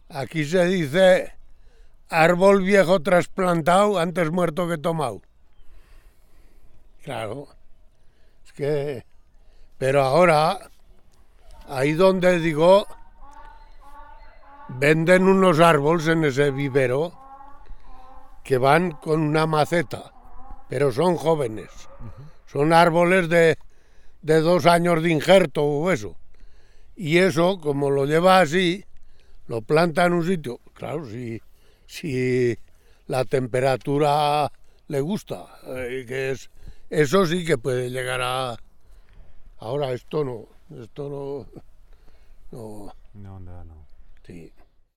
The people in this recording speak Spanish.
Aquí se dice árbol viejo trasplantado, antes muerto que tomado. Claro, es que... Pero ahora, ahí donde digo, venden unos árboles en ese vivero que van con una maceta, pero son jóvenes. Son árboles de 2 años de injerto o eso. Y eso, como lo lleva así, lo planta en un sitio. Claro, si la temperatura le gusta, que es, eso sí que puede llegar a... Ahora esto no, no, No, no. sí.